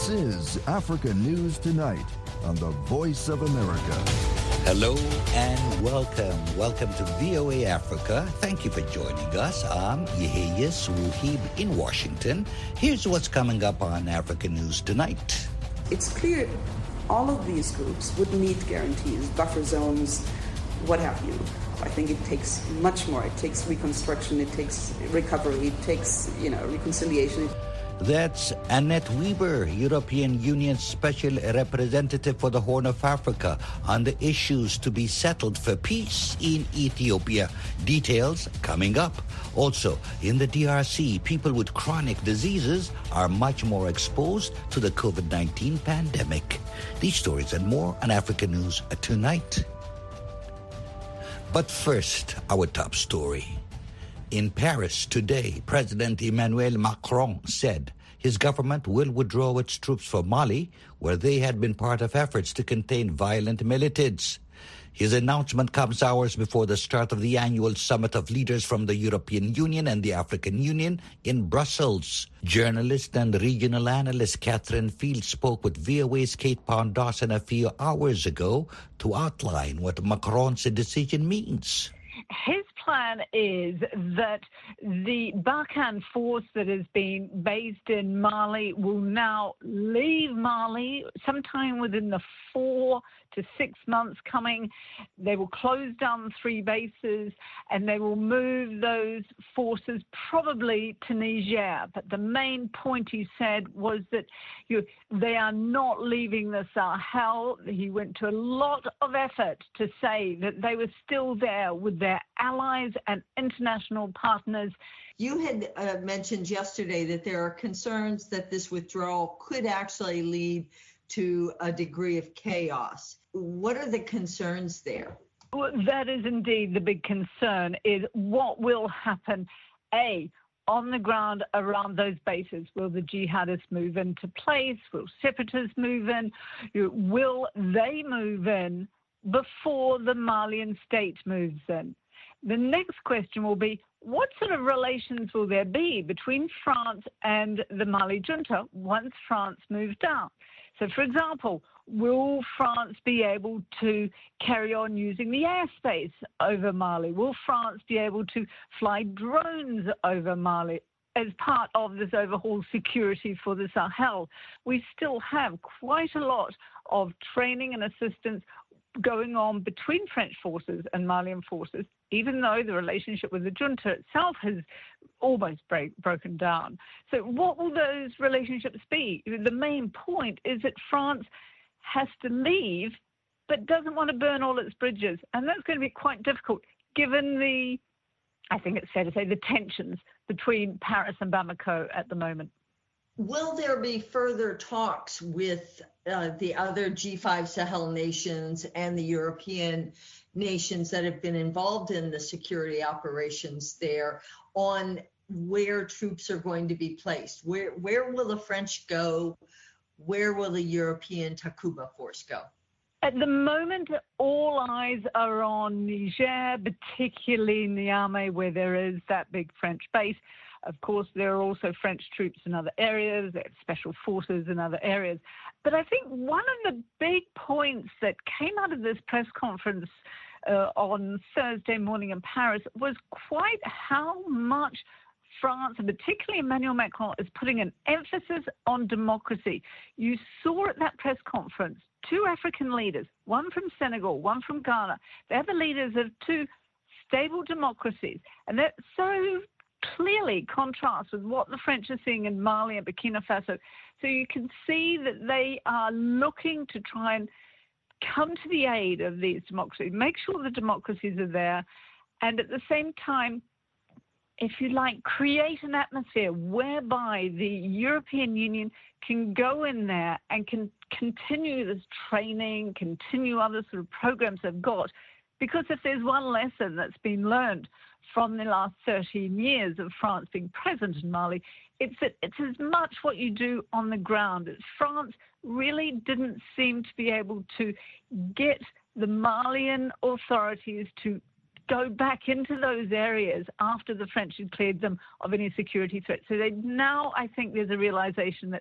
This is Africa News Tonight on the Voice of America. Hello and welcome. Welcome to VOA Africa. Thank you for joining us. I'm Yehia Swuhib in Washington. Here's what's coming up on Africa News Tonight. It's clear all of these groups would need guarantees, buffer zones, what have you. I think it takes much more. It takes reconstruction, it takes recovery, it takes, reconciliation. That's Annette Weber, European Union Special Representative for the Horn of Africa, on the issues to be settled for peace in Ethiopia. Details coming up. Also, in the DRC, people with chronic diseases are much more exposed to the COVID-19 pandemic. These stories and more on Africa News Tonight. But first, our top story. In Paris today, President Emmanuel Macron said his government will withdraw its troops from Mali, where they had been part of efforts to contain violent militants. His announcement comes hours before the start of the annual summit of leaders from the European Union and the African Union in Brussels. Journalist and regional analyst Catherine Field spoke with VOA's Kate Pound-Dawson a few hours ago to outline what Macron's decision means. His plan is that the Barkhane force that has been based in Mali will now leave Mali sometime within the 4 to 6 months coming. They will close down 3 bases and they will move those forces probably to Niger. But the main point he said was that they are not leaving the Sahel. He went to a lot of effort to say that they were still there with their allies and international partners. You had mentioned yesterday that there are concerns that this withdrawal could actually lead to a degree of chaos. What are the concerns there? Well, that is indeed the big concern, is what will happen, on the ground around those bases. Will the jihadists move into place? Will separatists move in? Will they move in before the Malian state moves in? The next question will be, what sort of relations will there be between France and the Mali junta once France moves down? So, for example, will France be able to carry on using the airspace over Mali? Will France be able to fly drones over Mali as part of this overall security for the Sahel? We still have quite a lot of training and assistance going on between French forces and Malian forces, even though the relationship with the junta itself has almost broken down. So what will those relationships be? The main point is that France has to leave, but doesn't want to burn all its bridges. And that's going to be quite difficult, given I think it's fair to say, the tensions between Paris and Bamako at the moment. Will there be further talks with the other G5 Sahel nations and the European nations that have been involved in the security operations there on where troops are going to be placed? Where will the French go? Where will the European Takuba force go? At the moment, all eyes are on Niger, particularly Niamey, where there is that big French base. Of course, there are also French troops in other areas, there are special forces in other areas. But I think one of the big points that came out of this press conference on Thursday morning in Paris was quite how much France, and particularly Emmanuel Macron, is putting an emphasis on democracy. You saw at that press conference 2 African leaders, one from Senegal, one from Ghana. They're the leaders of 2 stable democracies. And that so clearly contrasts with what the French are seeing in Mali and Burkina Faso. So you can see that they are looking to try and come to the aid of these democracies, make sure the democracies are there, and at the same time, if you like, create an atmosphere whereby the European Union can go in there and can continue this training, continue other sort of programs they've got. Because if there's one lesson that's been learned from the last 13 years of France being present in Mali, it's that it's as much what you do on the ground. France really didn't seem to be able to get the Malian authorities to go back into those areas after the French had cleared them of any security threat. So now I think there's a realization that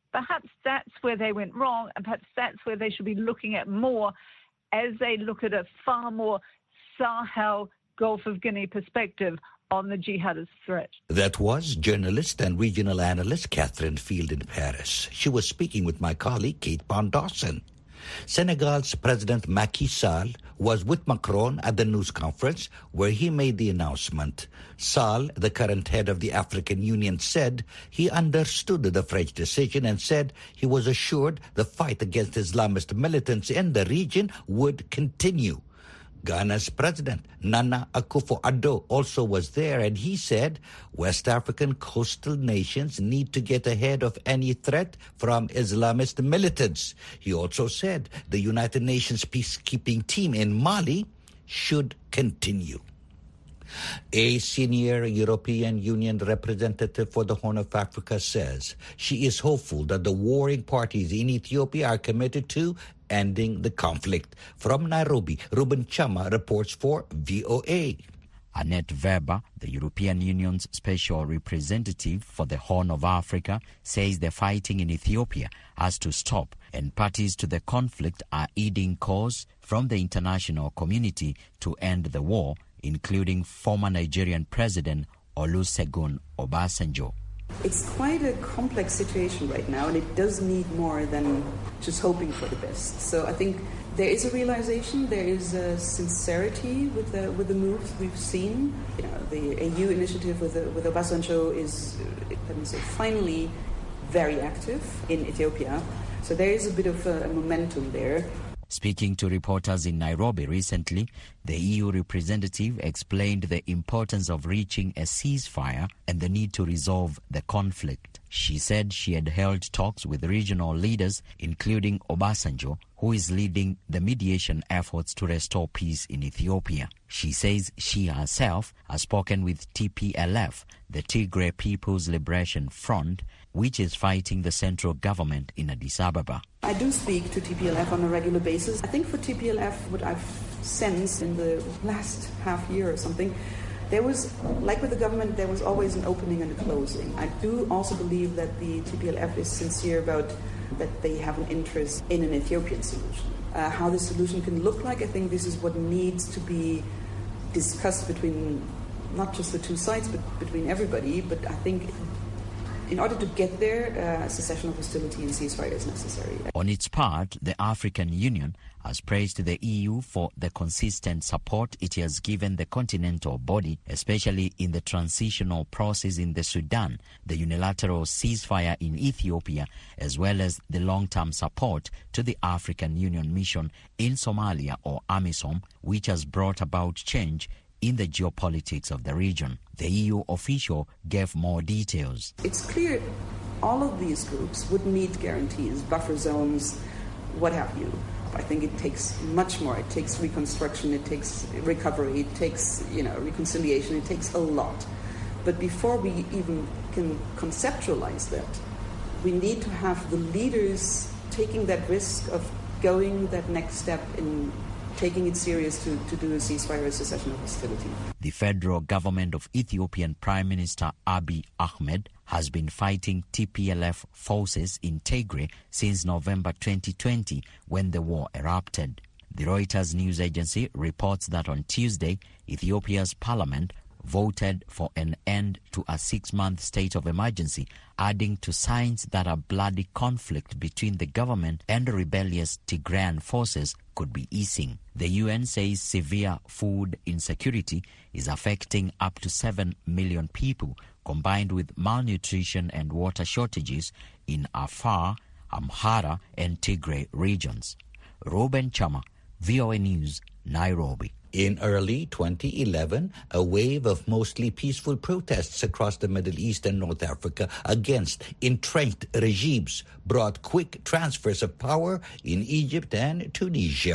perhaps that's where they went wrong, and perhaps that's where they should be looking at more as they look at a far more Sahel, Gulf of Guinea perspective on the jihadist threat. That was journalist and regional analyst Catherine Field in Paris. She was speaking with my colleague Kate Bond-Dawson. Senegal's President Macky Sall was with Macron at the news conference where he made the announcement. Sall, the current head of the African Union, said he understood the French decision and said he was assured the fight against Islamist militants in the region would continue. Ghana's President Nana Akufo-Addo also was there, and he said West African coastal nations need to get ahead of any threat from Islamist militants. He also said the United Nations peacekeeping team in Mali should continue. A senior European Union representative for the Horn of Africa says she is hopeful that the warring parties in Ethiopia are committed to ending the conflict. From Nairobi, Ruben Chama reports for VOA. Annette Weber, the European Union's special representative for the Horn of Africa, says the fighting in Ethiopia has to stop, and parties to the conflict are urging calls from the international community to end the war, including former Nigerian President Olusegun Obasanjo. It's quite a complex situation right now, and it does need more than just hoping for the best. So I think there is a realization, there is a sincerity with the moves we've seen. You know, the AU initiative with Obasanjo is, let me say, finally very active in Ethiopia. So there is a bit of a momentum there. Speaking to reporters in Nairobi recently, the EU representative explained the importance of reaching a ceasefire and the need to resolve the conflict. She said she had held talks with regional leaders, including Obasanjo, who is leading the mediation efforts to restore peace in Ethiopia. She says she herself has spoken with TPLF, the Tigray People's Liberation Front, which is fighting the central government in Addis Ababa. I do speak to TPLF on a regular basis. I think for TPLF, what I've sensed in the last half year or something, there was, like with the government, there was always an opening and a closing. I do also believe that the TPLF is sincere about that they have an interest in an Ethiopian solution. How the solution can look like, I think this is what needs to be discussed between not just the two sides, but between everybody. But I think in order to get there, a cessation of hostility and ceasefire is necessary. On its part, the African Union has praised the EU for the consistent support it has given the continental body, especially in the transitional process in the Sudan, the unilateral ceasefire in Ethiopia, as well as the long-term support to the African Union mission in Somalia, or AMISOM, which has brought about change in the geopolitics of the region. The EU official gave more details. It's clear all of these groups would need guarantees, buffer zones, what have you. I think it takes much more. It takes reconstruction, it takes recovery, it takes, reconciliation, it takes a lot. But before we even can conceptualize that, we need to have the leaders taking that risk of going that next step in taking it serious to do a ceasefire, a cessation of hostility. The federal government of Ethiopian Prime Minister Abiy Ahmed has been fighting TPLF forces in Tigray since November 2020 when the war erupted. The Reuters news agency reports that on Tuesday, Ethiopia's parliament voted for an end to a 6-month state of emergency, adding to signs that a bloody conflict between the government and the rebellious Tigrayan forces could be easing. The UN says severe food insecurity is affecting up to 7 million people, combined with malnutrition and water shortages in Afar, Amhara, and Tigray regions. Ruben Chama, VOA News, Nairobi. In early 2011, a wave of mostly peaceful protests across the Middle East and North Africa against entrenched regimes brought quick transfers of power in Egypt and Tunisia.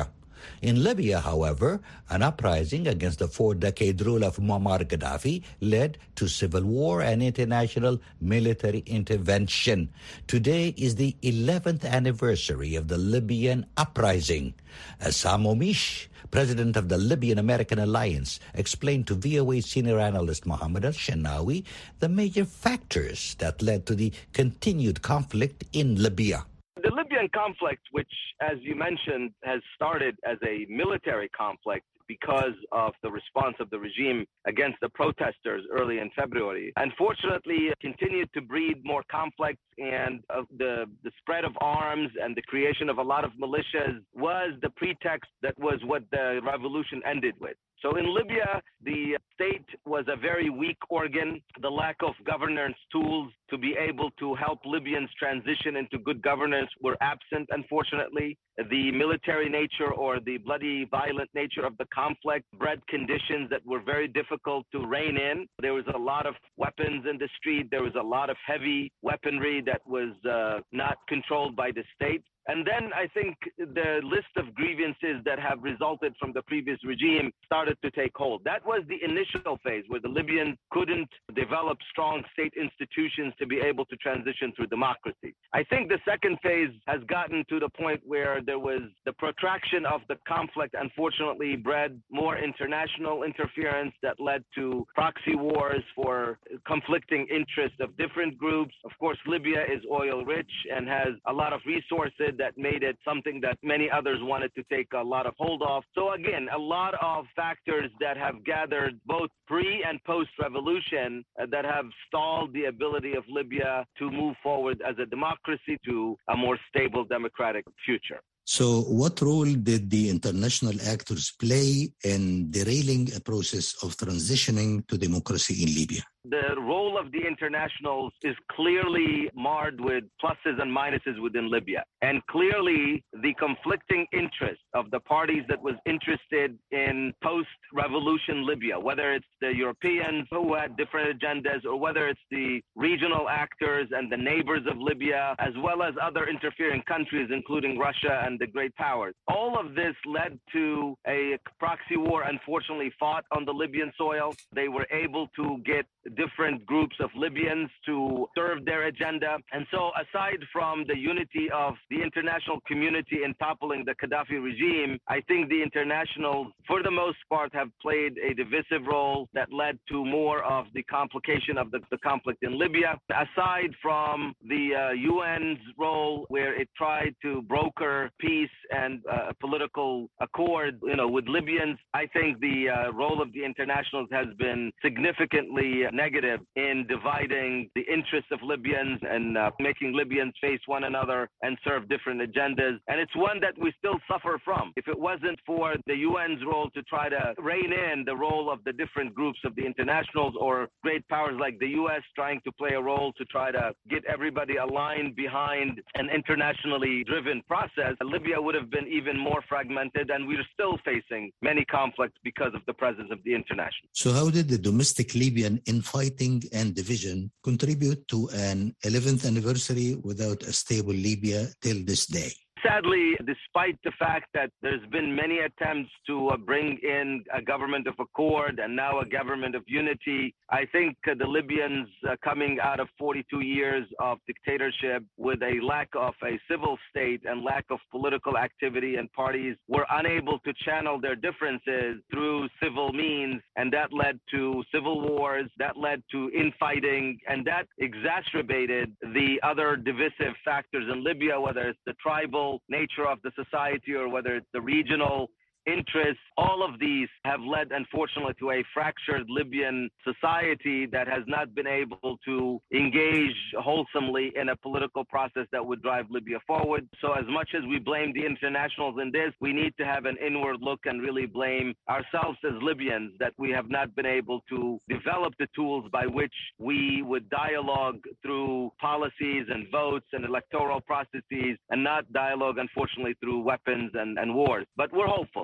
In Libya, however, an uprising against the 4-decade rule of Muammar Gaddafi led to civil war and international military intervention. Today is the 11th anniversary of the Libyan uprising. Assam Omish, president of the Libyan-American Alliance, explained to VOA senior analyst Mohammed Al-Shenawi the major factors that led to the continued conflict in Libya. The Libyan conflict, which, as you mentioned, has started as a military conflict because of the response of the regime against the protesters early in February, unfortunately continued to breed more conflicts, and the spread of arms and the creation of a lot of militias was the pretext that was what the revolution ended with. So in Libya, the state was a very weak organ. The lack of governance tools to be able to help Libyans transition into good governance were absent, unfortunately. The military nature or the bloody violent nature of the conflict bred conditions that were very difficult to rein in. There was a lot of weapons in the street. There was a lot of heavy weaponry that was not controlled by the state. And then I think the list of grievances that have resulted from the previous regime started to take hold. That was the initial phase where the Libyans couldn't develop strong state institutions to be able to transition through democracy. I think the second phase has gotten to the point where there was the protraction of the conflict, unfortunately bred more international interference that led to proxy wars for conflicting interests of different groups. Of course, Libya is oil rich and has a lot of resources that made it something that many others wanted to take a lot of hold of. So again, a lot of factors that have gathered both pre and post-revolution that have stalled the ability of Libya to move forward as a democracy to a more stable democratic future. So what role did the international actors play in derailing a process of transitioning to democracy in Libya? The role of the internationals is clearly marred with pluses and minuses within Libya. And clearly, the conflicting interests of the parties that was interested in post-revolution Libya, whether it's the Europeans who had different agendas or whether it's the regional actors and the neighbors of Libya, as well as other interfering countries, including Russia and the great powers. All of this led to a proxy war, unfortunately, fought on the Libyan soil. They were able to get different groups of Libyans to serve their agenda. And so aside from the unity of the international community in toppling the Gaddafi regime, I think the internationals, for the most part, have played a divisive role that led to more of the complication of the conflict in Libya. Aside from the UN's role, where it tried to broker peace and a political accord, with Libyans, I think the role of the internationals has been significantly negative in dividing the interests of Libyans and making Libyans face one another and serve different agendas. And it's one that we still suffer from. If it wasn't for the UN's role to try to rein in the role of the different groups of the internationals or great powers like the US trying to play a role to try to get everybody aligned behind an internationally driven process, Libya would have been even more fragmented, and we're still facing many conflicts because of the presence of the international. So how did the domestic Libyan infighting and division contribute to an 11th anniversary without a stable Libya till this day? Sadly, despite the fact that there's been many attempts to bring in a government of accord and now a government of unity, I think the Libyans coming out of 42 years of dictatorship with a lack of a civil state and lack of political activity and parties were unable to channel their differences through civil means, and that led to civil wars, that led to infighting, and that exacerbated the other divisive factors in Libya, whether it's the tribal nature of the society or whether it's the regional interests. All of these have led, unfortunately, to a fractured Libyan society that has not been able to engage wholesomely in a political process that would drive Libya forward. So as much as we blame the internationals in this, we need to have an inward look and really blame ourselves as Libyans that we have not been able to develop the tools by which we would dialogue through policies and votes and electoral processes and not dialogue, unfortunately, through weapons and wars. But we're hopeful.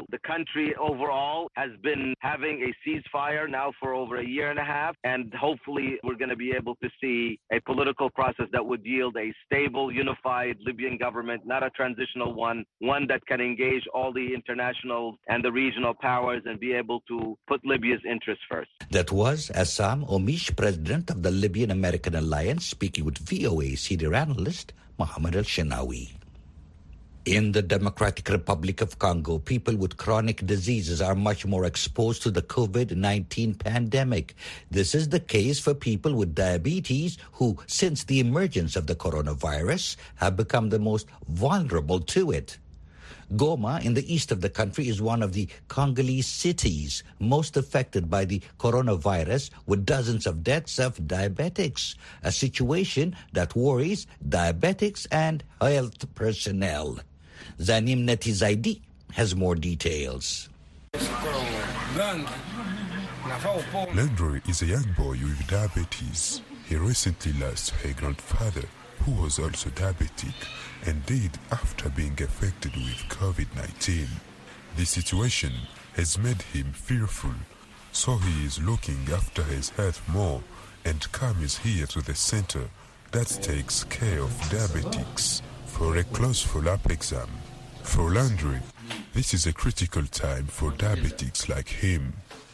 The country overall has been having a ceasefire now for over a year and a half, and hopefully we're going to be able to see a political process that would yield a stable, unified Libyan government, not a transitional one that can engage all the international and the regional powers and be able to put Libya's interests first. That was Assam Omish, president of the Libyan American Alliance, speaking with VOA senior analyst Mohammed El-Shenawi. In the Democratic Republic of Congo, people with chronic diseases are much more exposed to the COVID-19 pandemic. This is the case for people with diabetes who, since the emergence of the coronavirus, have become the most vulnerable to it. Goma, in the east of the country, is one of the Congolese cities most affected by the coronavirus, with dozens of deaths of diabetics, a situation that worries diabetics and health personnel. Zanim Netizaidi has more details. Landry is a young boy with diabetes. He recently lost her grandfather, who was also diabetic, and died after being affected with COVID-19. The situation has made him fearful, so he is looking after his health more and comes here to the center that takes care of diabetics for a close follow-up exam. For Landry, this is a critical time for diabetics like him.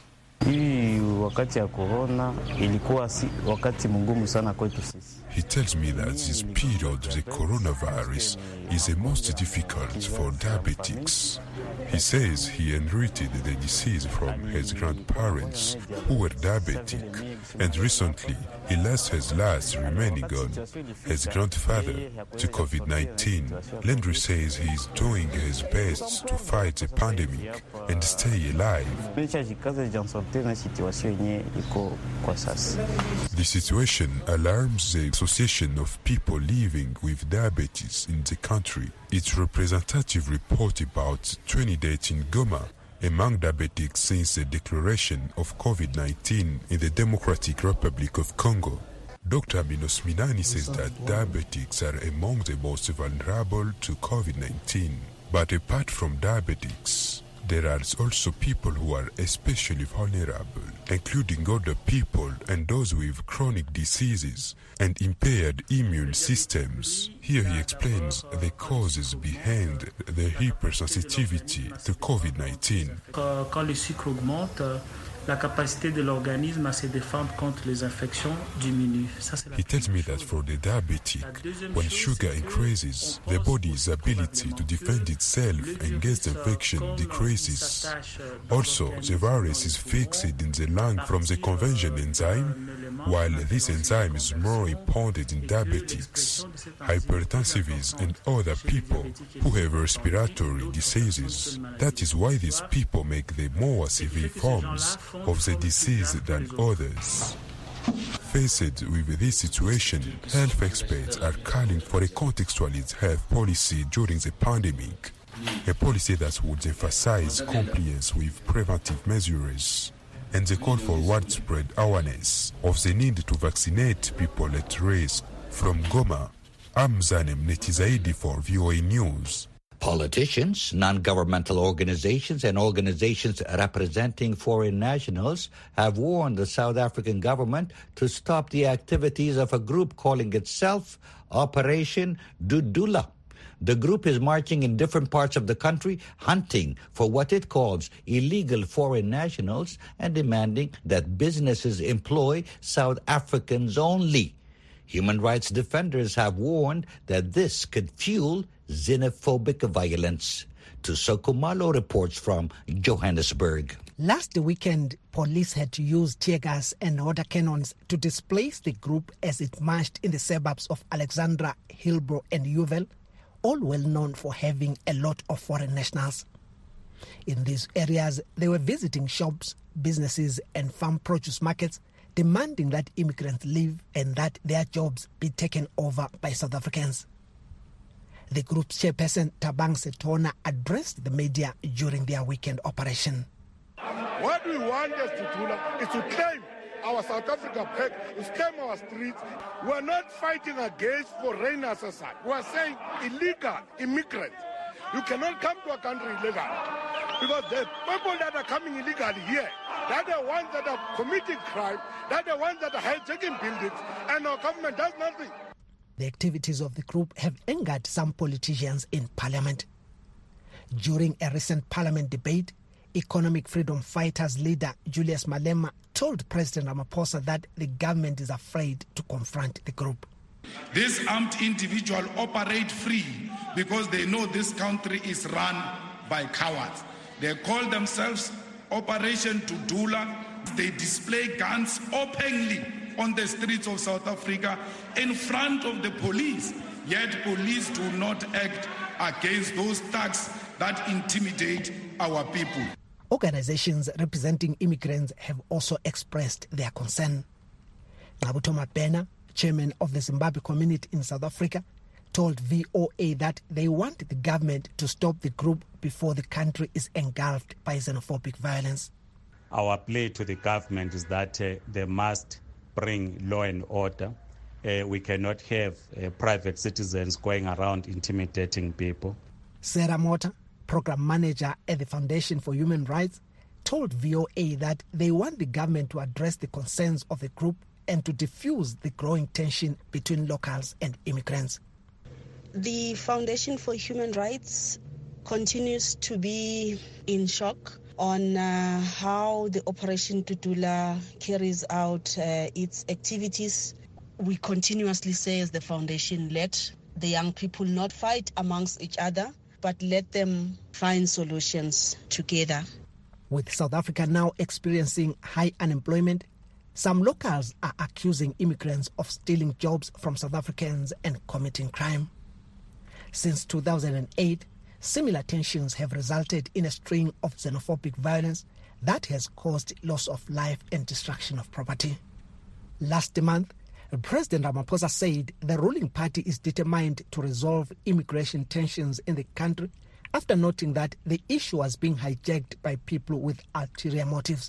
He tells me that this period of the coronavirus is the most difficult for diabetics. He says he inherited the disease from his grandparents, who were diabetic, and recently he lost his last remaining on his grandfather to COVID-19. Landry says he is doing his best to fight the pandemic and stay alive. The situation alarms the Association of People Living with Diabetes in the country. Its representative report about 20 deaths in Goma among diabetics since the declaration of COVID-19 in the Democratic Republic of Congo. Dr. Minos Minani says that diabetics are among the most vulnerable to COVID-19. But apart from diabetics, there are also people who are especially vulnerable, including older people and those with chronic diseases and impaired immune systems. Here he explains the causes behind the hypersensitivity to COVID-19. Quand le sucre augmente, la capacité de l'organisme à se défendre contre les infections diminue. He tells me that for the diabetic, when sugar increases, the body's ability to defend itself against infection decreases. Also, the virus is fixed in the lung from the conversion enzyme, while this enzyme is more important in diabetics, hypertensives, and other people who have respiratory diseases. That is why these people make the more severe forms of the disease than others. Faced with this situation, health experts are calling for a contextualized health policy during the pandemic, a policy that would emphasize compliance with preventive measures, and they call for widespread awareness of the need to vaccinate people at risk. From Goma, I'm Zanem Netizaidi for VOA News. Politicians, non-governmental organizations, and organizations representing foreign nationals have warned the South African government to stop the activities of a group calling itself Operation Dudula. The group is marching in different parts of the country, hunting for what it calls illegal foreign nationals and demanding that businesses employ South Africans only. Human rights defenders have warned that this could fuel xenophobic violence. Tusoko Malo reports from Johannesburg. Last weekend, police had to use tear gas and water cannons to displace the group as it marched in the suburbs of Alexandra, Hillbrow and Yeoville, all well known for having a lot of foreign nationals. In these areas, they were visiting shops, businesses and farm produce markets, demanding that immigrants leave and that their jobs be taken over by South Africans. The group's chairperson, Tabang Setona, addressed the media during their weekend operation. What we want as Tutula is to claim our South Africa back, to claim our streets. We're not fighting against foreigners aside. We're saying illegal immigrants. You cannot come to a country illegally. Because the people that are coming illegally here, they're the ones that are committing crime, they're the ones that are hijacking buildings, and our government does nothing. The activities of the group have angered some politicians in parliament. During a recent parliament debate, Economic Freedom Fighters leader Julius Malema told President Ramaphosa that the government is afraid to confront the group. These armed individuals operate free because they know this country is run by cowards. They call themselves Operation Tudula. They display guns openly on the streets of South Africa in front of the police. Yet police do not act against those thugs that intimidate our people. Organizations representing immigrants have also expressed their concern. Nabuto Mabena, chairman of the Zimbabwe community in South Africa, told VOA that they want the government to stop the group before the country is engulfed by xenophobic violence. Our plea to the government is that they must bring law and order. We cannot have private citizens going around intimidating people. Sarah Mota, program manager at the Foundation for Human Rights, told VOA that they want the government to address the concerns of the group and to diffuse the growing tension between locals and immigrants. The Foundation for Human Rights continues to be in shock on how the Operation Tudula carries out its activities. We continuously say as the foundation, let the young people not fight amongst each other, but let them find solutions together. With South Africa now experiencing high unemployment, some locals are accusing immigrants of stealing jobs from South Africans and committing crime. Since 2008, similar tensions have resulted in a string of xenophobic violence that has caused loss of life and destruction of property. Last month, President Ramaphosa said the ruling party is determined to resolve immigration tensions in the country after noting that the issue was being hijacked by people with ulterior motives.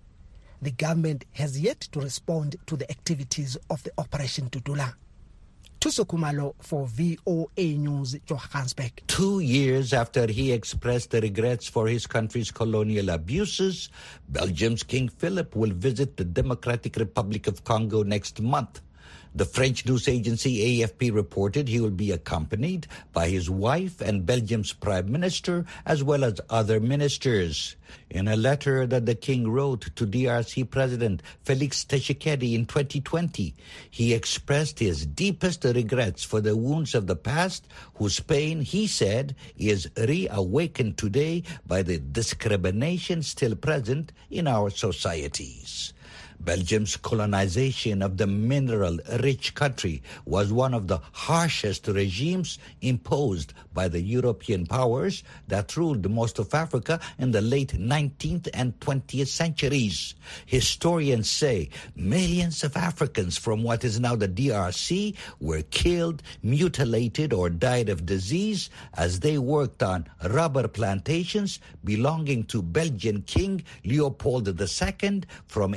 The government has yet to respond to the activities of the Operation Tudula. Tuso Kumalo for VOA News, Johannesburg. 2 years after he expressed the regrets for his country's colonial abuses, Belgium's King Philip will visit the Democratic Republic of Congo next month. The French news agency AFP reported he will be accompanied by his wife and Belgium's prime minister, as well as other ministers. In a letter that the king wrote to DRC President Felix Tshisekedi in 2020, he expressed his deepest regrets for the wounds of the past, whose pain, he said, is reawakened today by the discrimination still present in our societies. Belgium's colonization of the mineral-rich country was one of the harshest regimes imposed by the European powers that ruled most of Africa in the late 19th and 20th centuries. Historians say millions of Africans from what is now the DRC were killed, mutilated, or died of disease as they worked on rubber plantations belonging to Belgian King Leopold II from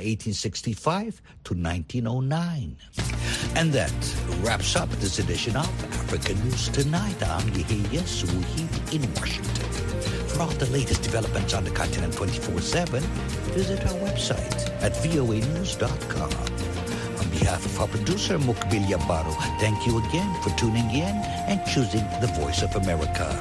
1865 to 1909. And that wraps up this edition of Africa News Tonight. I'm Yehia Suhid in Washington. For all the latest developments on the continent 24/7, visit our website at voanews.com. On behalf of our producer, Mukbil Yabaru, thank you again for tuning in and choosing the Voice of America.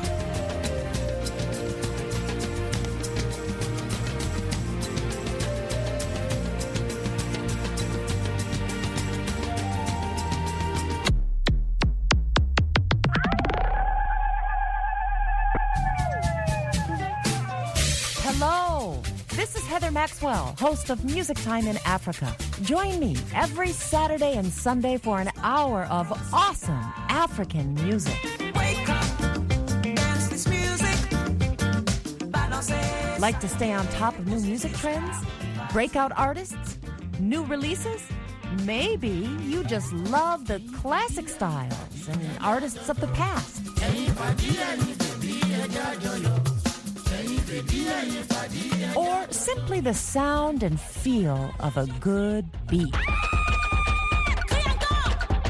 Maxwell, host of Music Time in Africa. Join me every Saturday and Sunday for an hour of awesome African music. Wake up, dance this music. Like to stay on top of new music trends? Breakout artists? New releases? Maybe you just love the classic styles and artists of the past. Or simply the sound and feel of a good beat.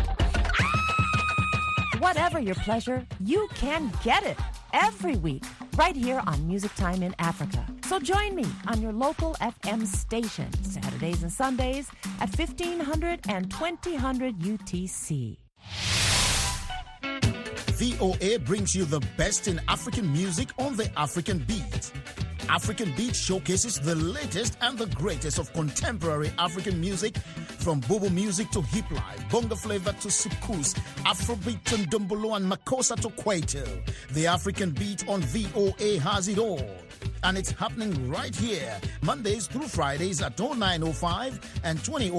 Whatever your pleasure, you can get it every week right here on Music Time in Africa. So join me on your local FM station, Saturdays and Sundays at 1500 and 2000 UTC. VOA brings you the best in African music on the African Beat. African Beat showcases the latest and the greatest of contemporary African music, from Bobo music to hip life, bongo flavor to soukous, Afrobeat to Ndombolo and Makossa to Kwaito. The African Beat on VOA has it all. And it's happening right here, Mondays through Fridays at 09:05 and 20:05.